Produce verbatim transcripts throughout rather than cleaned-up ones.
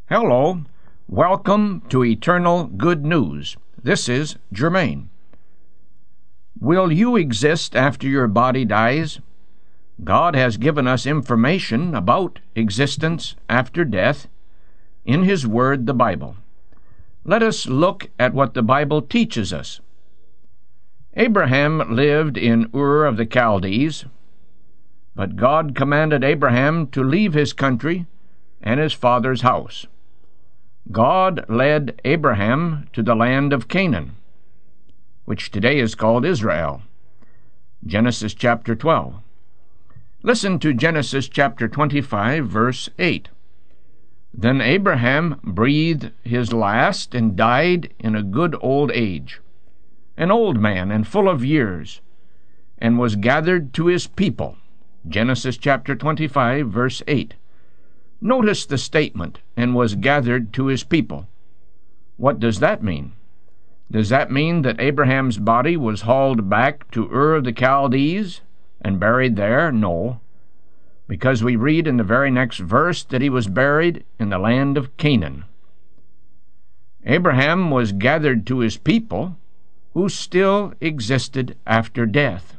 Hello, welcome to Eternal Good News. This is Germain. Will you exist after your body dies? God has given us information about existence after death in His Word, the Bible. Let us look at what the Bible teaches us. Abraham lived in Ur of the Chaldees, but God commanded Abraham to leave his country and his father's house. God led Abraham to the land of Canaan, which today is called Israel. Genesis chapter twelve. Listen to Genesis chapter twenty-five, verse eight. Then Abraham breathed his last and died in a good old age, an old man and full of years, and was gathered to his people. Genesis chapter twenty-five, verse eight. Notice the statement, and was gathered to his people. What does that mean? Does that mean that Abraham's body was hauled back to Ur of the Chaldees and buried there? No, because we read in the very next verse that he was buried in the land of Canaan. Abraham was gathered to his people, who still existed after death.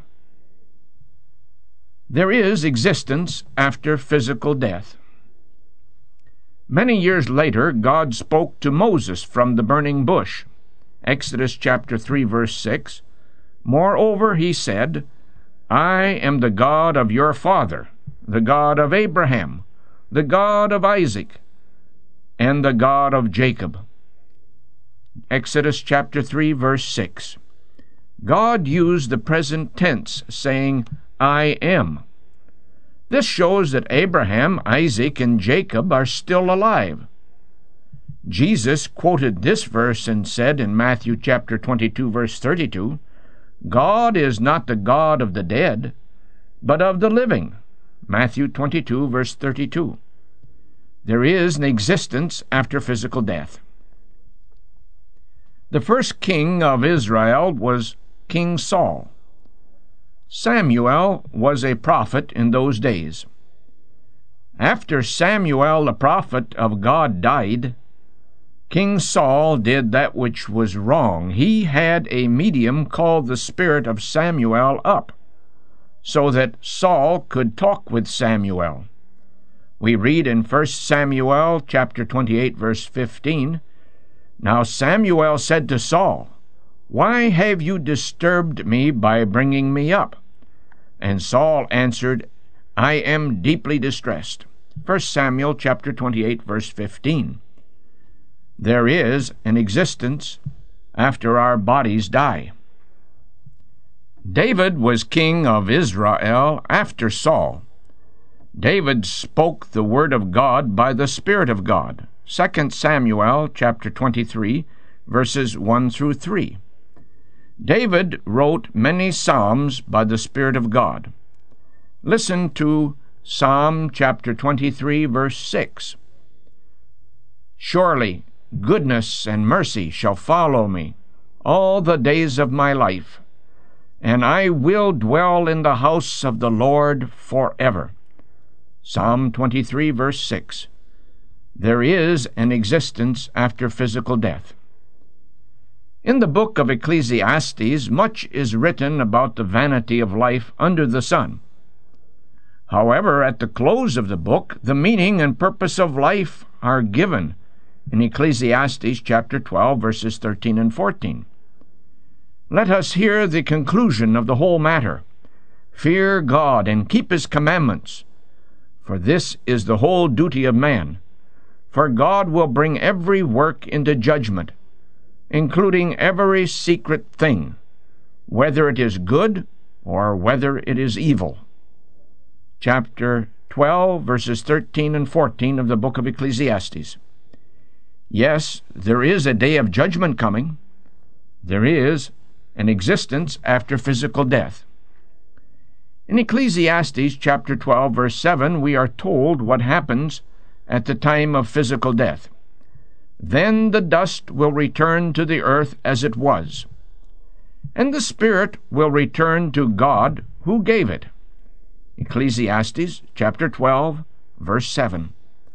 There is existence after physical death. Many years later, God spoke to Moses from the burning bush. Exodus chapter three, verse six. Moreover, he said, I am the God of your father, the God of Abraham, the God of Isaac, and the God of Jacob. Exodus chapter three, verse six. God used the present tense, saying, I am. This shows that Abraham, Isaac, and Jacob are still alive. Jesus quoted this verse and said in Matthew chapter twenty-two, verse thirty-two, God is not the God of the dead, but of the living. Matthew twenty-two, verse thirty-two. There is an existence after physical death. The first king of Israel was King Saul. Samuel was a prophet in those days. After Samuel the prophet of God died, King Saul did that which was wrong. He had a medium called the spirit of Samuel up, so that Saul could talk with Samuel. We read in First Samuel chapter twenty-eight, verse fifteen, Now Samuel said to Saul, Why have you disturbed me by bringing me up? And Saul answered, I am deeply distressed. First Samuel chapter twenty-eight, verse fifteen. There is an existence after our bodies die. David was king of Israel after Saul. David spoke the word of God by the Spirit of God. Second Samuel chapter twenty-three, verses one through three. David wrote many psalms by the Spirit of God. Listen to Psalm chapter twenty-three, verse six. Surely goodness and mercy shall follow me all the days of my life, and I will dwell in the house of the Lord forever. Psalm twenty-three, verse six. There is an existence after physical death. In the book of Ecclesiastes, much is written about the vanity of life under the sun. However, at the close of the book, the meaning and purpose of life are given in Ecclesiastes chapter twelve, verses thirteen and fourteen. Let us hear the conclusion of the whole matter. Fear God and keep His commandments, for this is the whole duty of man. For God will bring every work into judgment, including every secret thing, whether it is good or whether it is evil. Chapter twelve, verses thirteen and fourteen of the book of Ecclesiastes. Yes, there is a day of judgment coming. There is an existence after physical death. In Ecclesiastes chapter twelve, verse seven, we are told what happens at the time of physical death. Then the dust will return to the earth as it was, and the spirit will return to God who gave it. Ecclesiastes chapter twelve, verse seven.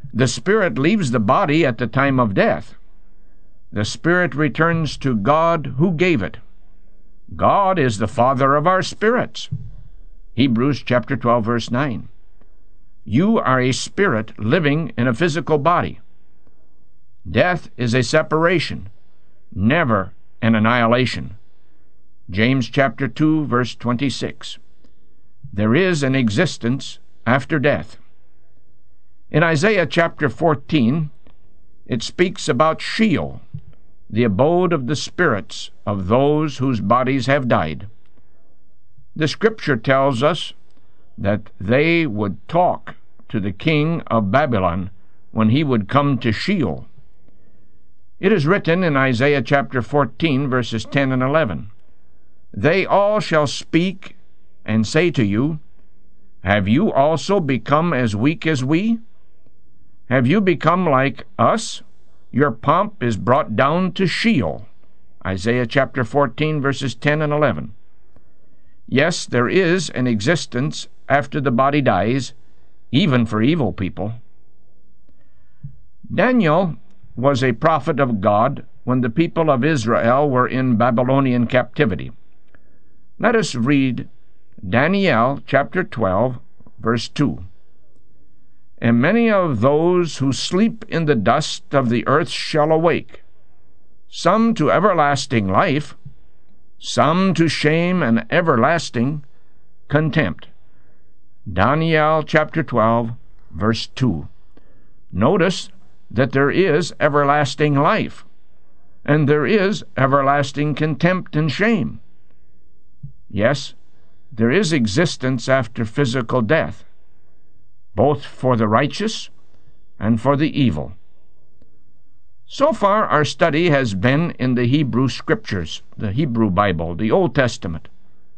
The spirit leaves the body at the time of death. The spirit returns to God who gave it. God is the Father of our spirits. Hebrews chapter twelve, verse nine. You are a spirit living in a physical body. Death is a separation, never an annihilation. James chapter two, verse twenty-six. There is an existence after death. In Isaiah chapter fourteen, it speaks about Sheol, the abode of the spirits of those whose bodies have died. The Scripture tells us that they would talk to the king of Babylon when he would come to Sheol. It is written in Isaiah chapter fourteen, verses ten and eleven, They all shall speak and say to you, Have you also become as weak as we? Have you become like us? Your pomp is brought down to Sheol. Isaiah chapter fourteen, verses ten and eleven. Yes, there is an existence after the body dies, even for evil people. Daniel was a prophet of God when the people of Israel were in Babylonian captivity. Let us read Daniel chapter twelve, verse two. And many of those who sleep in the dust of the earth shall awake, some to everlasting life, some to shame and everlasting contempt. Daniel chapter twelve, verse two. Notice that there is everlasting life, and there is everlasting contempt and shame. Yes, there is existence after physical death, both for the righteous and for the evil. So far, our study has been in the Hebrew Scriptures, the Hebrew Bible, the Old Testament.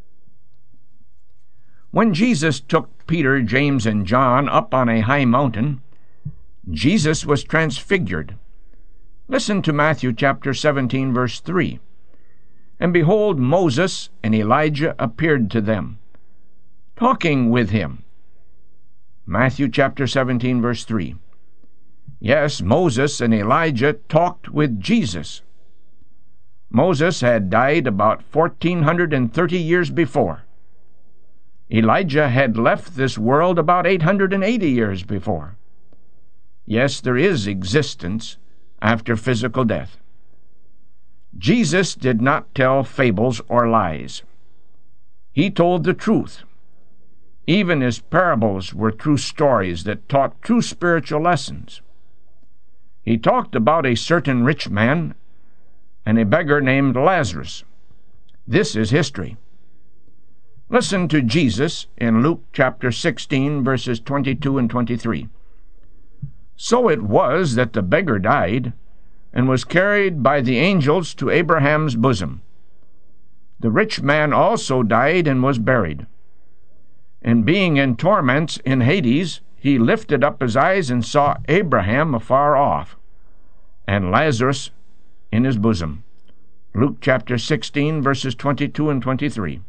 When Jesus took Peter, James, and John up on a high mountain, Jesus was transfigured. Listen to Matthew chapter seventeen, verse three. And behold, Moses and Elijah appeared to them, talking with him. Matthew chapter seventeen, verse three. Yes, Moses and Elijah talked with Jesus. Moses had died about fourteen thirty years before. Elijah had left this world about eight hundred eighty years before. Yes, there is existence after physical death. Jesus did not tell fables or lies. He told the truth. Even his parables were true stories that taught true spiritual lessons. He talked about a certain rich man and a beggar named Lazarus. This is history. Listen to Jesus in Luke chapter sixteen, verses twenty-two and twenty-three. So it was that the beggar died and was carried by the angels to Abraham's bosom. The rich man also died and was buried. And being in torments in Hades, he lifted up his eyes and saw Abraham afar off, and Lazarus in his bosom. Luke chapter sixteen, verses twenty-two and twenty-three.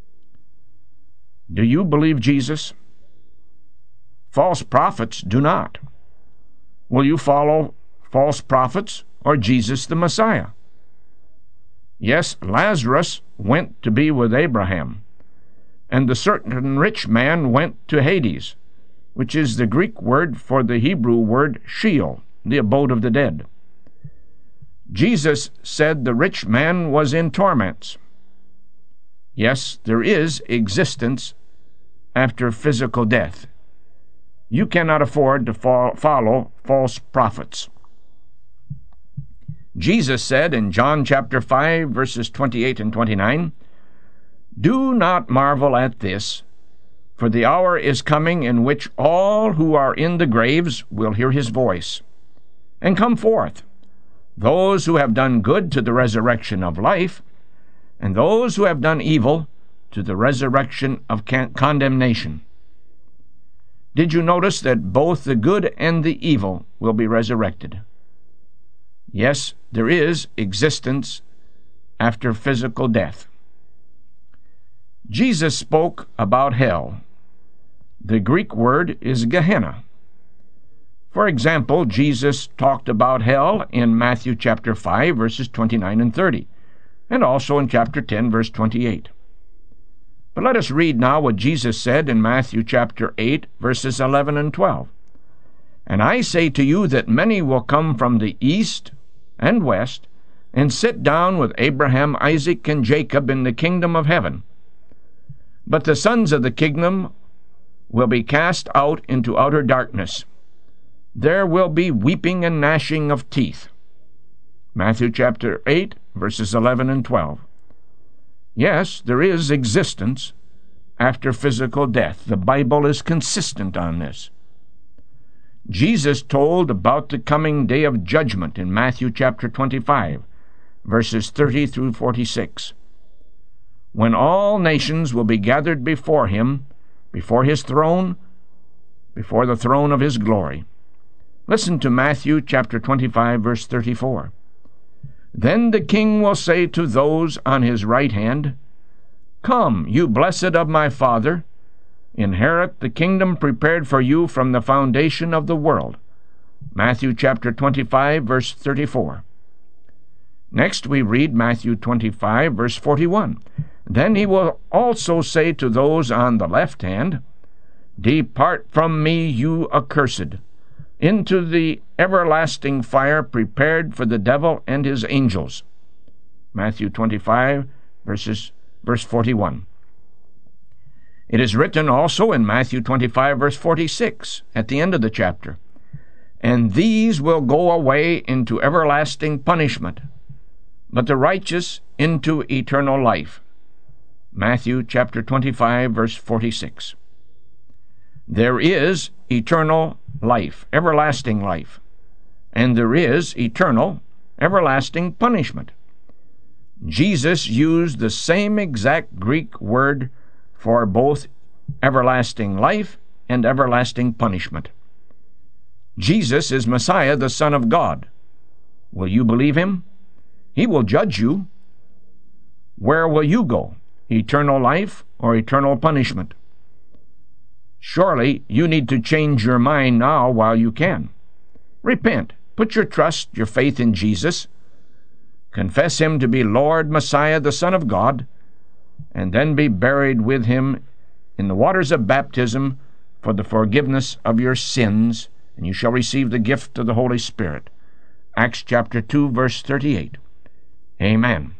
Do you believe Jesus? False prophets do not. Will you follow false prophets or Jesus the Messiah? Yes, Lazarus went to be with Abraham, and the certain rich man went to Hades, which is the Greek word for the Hebrew word Sheol, the abode of the dead. Jesus said the rich man was in torments. Yes, there is existence after physical death. You cannot afford to fo- follow false prophets. Jesus said in John chapter five, verses twenty-eight and twenty-nine, Do not marvel at this, for the hour is coming in which all who are in the graves will hear his voice, and come forth, those who have done good to the resurrection of life, and those who have done evil to the resurrection of can- condemnation. Did you notice that both the good and the evil will be resurrected? Yes, there is existence after physical death. Jesus spoke about hell. The Greek word is Gehenna. For example, Jesus talked about hell in Matthew chapter five, verses twenty-nine and thirty, and also in chapter ten, verse twenty-eight. But let us read now what Jesus said in Matthew chapter eight, verses eleven and twelve. And I say to you that many will come from the east and west, and sit down with Abraham, Isaac, and Jacob in the kingdom of heaven. But the sons of the kingdom will be cast out into outer darkness. There will be weeping and gnashing of teeth. Matthew chapter eight, verses eleven and twelve. Yes, there is existence after physical death. The Bible is consistent on this. Jesus told about the coming day of judgment in Matthew chapter twenty-five, verses thirty through forty-six, when all nations will be gathered before him, before his throne, before the throne of his glory. Listen to Matthew chapter twenty-five, verse thirty-four. Then the king will say to those on his right hand, Come, you blessed of my Father, inherit the kingdom prepared for you from the foundation of the world. Matthew chapter twenty-five, verse thirty-four. Next we read Matthew twenty-five, verse forty-one. Then he will also say to those on the left hand, Depart from me, you accursed, into the everlasting fire prepared for the devil and his angels. Matthew twenty-five, verses, verse forty-one. It is written also in Matthew twenty-five, verse forty-six, at the end of the chapter, And these will go away into everlasting punishment, but the righteous into eternal life. Matthew chapter twenty-five, verse forty-six. There is eternal life, everlasting life, and there is eternal, everlasting punishment. Jesus used the same exact Greek word for both everlasting life and everlasting punishment. Jesus is Messiah, the Son of God. Will you believe him? He will judge you. Where will you go? Eternal life or eternal punishment? Surely you need to change your mind now while you can. Repent. Put your trust, your faith in Jesus. Confess him to be Lord, Messiah, the Son of God, and then be buried with him in the waters of baptism for the forgiveness of your sins, and you shall receive the gift of the Holy Spirit. Acts chapter two, verse thirty-eight. Amen.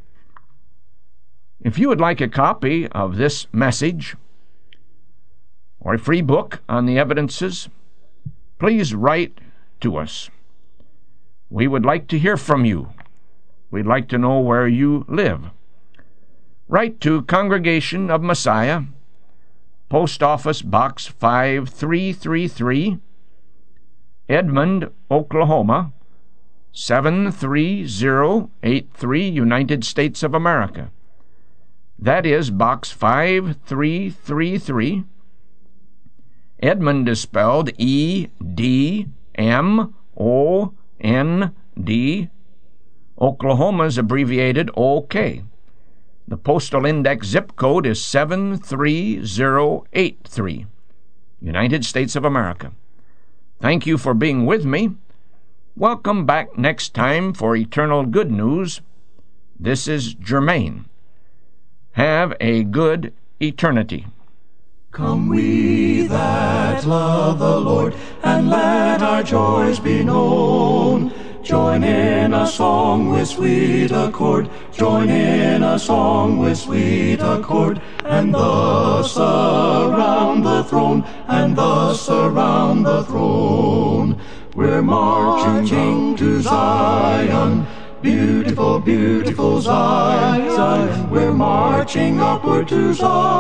If you would like a copy of this message or a free book on the evidences, please write to us. We would like to hear from you. We'd like to know where you live. Write to Congregation of Messiah, Post Office Box five three three three, Edmond, Oklahoma, seven three zero eight three, United States of America. That is Box five three three three. Edmond is spelled E D M O N D. Oklahoma is abbreviated O K. The postal index zip code is seven three zero eight three, United States of America. Thank you for being with me. Welcome back next time for Eternal Good News. This is Germain. Have a good eternity. Come we that love the Lord, and let our joys be known. Join in a song with sweet accord, join in a song with sweet accord, and thus around the throne, and thus around the throne. We're marching to Zion, beautiful, beautiful Zion. We're marching upward to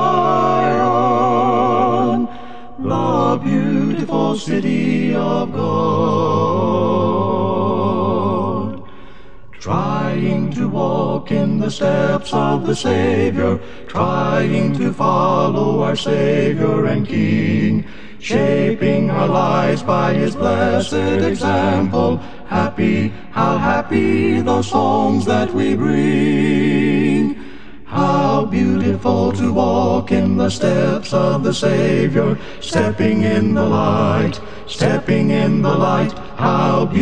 Zion, the beautiful city of God. Trying to walk in the steps of the Savior, trying to follow our Savior and King, shaping our lives by his blessed example. Happy, how happy the songs that we bring. How beautiful to walk in the steps of the Savior, stepping in the light, stepping in the light. How beautiful.